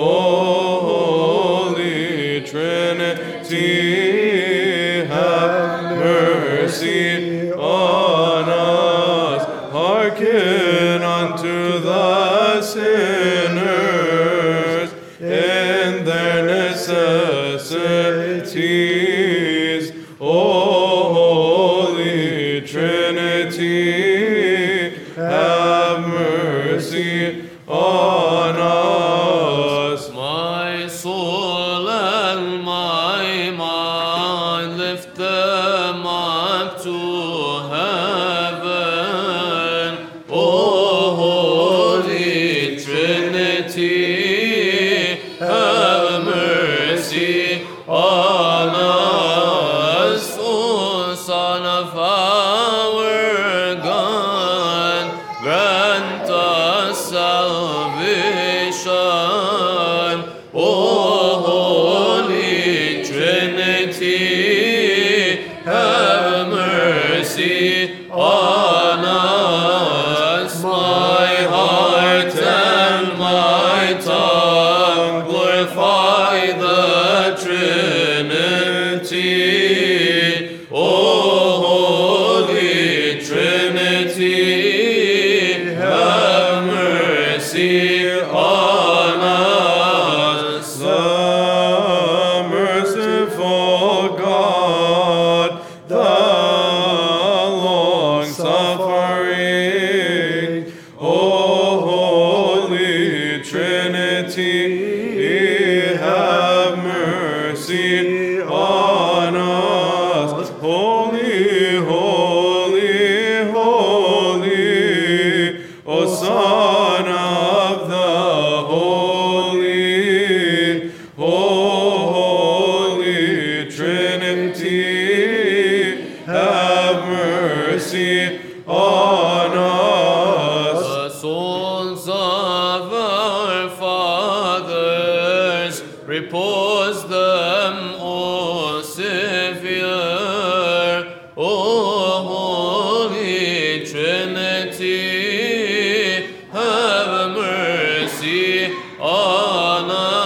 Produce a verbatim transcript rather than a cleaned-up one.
Holy Trinity, have mercy on us. Hearken unto the sinners in their necessities. O Holy Trinity, have mercy on us. My soul and my mind lift them up to heaven. O Holy Trinity, have mercy on us. O Son of our God, grant us salvation. O Holy Trinity, have mercy on us. My heart and my tongue glorify the Trinity. O Holy Trinity, have mercy on us. The merciful God, the long-suffering, O Holy Trinity, have mercy on us. Holy, holy, holy, O Son of the Holy, Holy Trinity, have mercy on us. The souls of our fathers, repose them, O Savior. O Holy Trinity, have mercy on us.